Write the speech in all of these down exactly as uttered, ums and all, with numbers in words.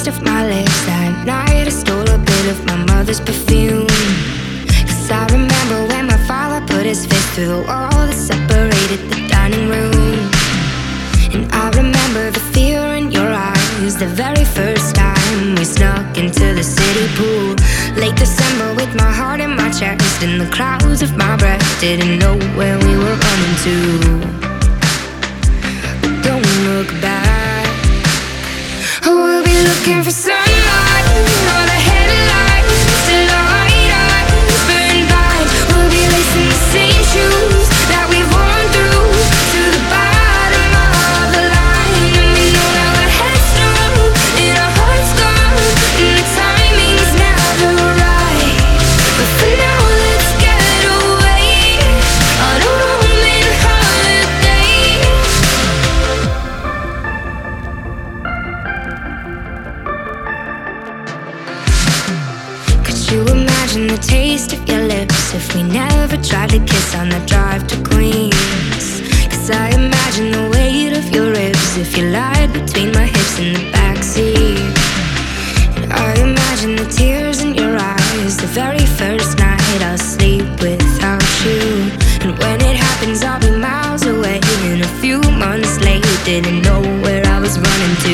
of my lips. That night I stole a bit of my mother's perfume, 'cause I remember when my father put his fist through the wall that separated the dining room. And I remember the fear in your eyes the very first time we snuck into the city pool. Late December with my heart in my chest and the clouds of my breath didn't know where we were running to. But don't look back, oh, we'll be looking for sunlight, all the headlights still light us, burn blind. We'll be lacing the same shoes that we've worn through to the bottom of the line. And we know that we're headstrong and our hearts gone, and the timing's never right. But for now, let's get away on a roaming holiday. Could you imagine the taste of your lips if we never tried to kiss on the drive to Queens? 'Cause I imagine the weight of your ribs if you lied between my hips in the backseat. And I imagine the tears in your eyes the very first night I'll sleep without you. And when it happens I'll be miles away and a few months late, didn't know where I was running to.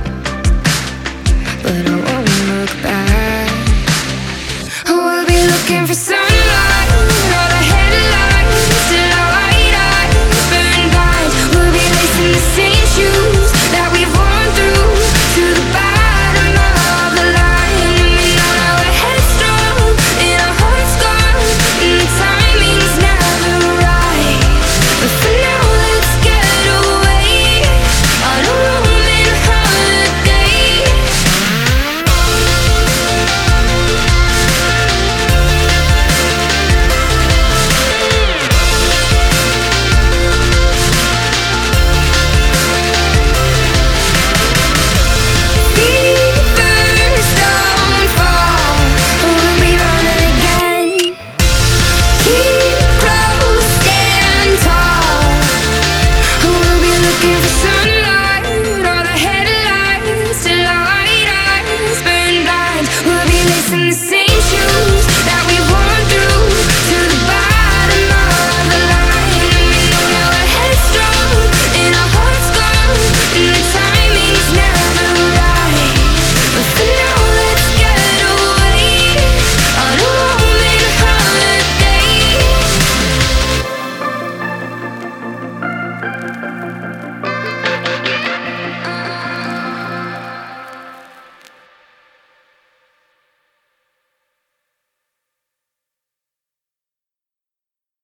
But I won't look back, oh, we'll be looking for sunlight, all the headlights still light us, burn blind. We'll be lacing the same shoes that we've worn through to the bottom of the line. And we know that we're headstrong and our hearts gone, and the timing's never right. But for now, let's get away on a roaming holiday. Fevers don't fall, we'll be running again. Keep close, stand tall, we'll be looking for sunlight, all the headlights still light us, burn blind. We'll be lacing the same shoes that we've worn through to the bottom of the line. And we know that we're headstrong and our hearts gone, and the timing's never right. But for now, let's get away on a roaming holiday.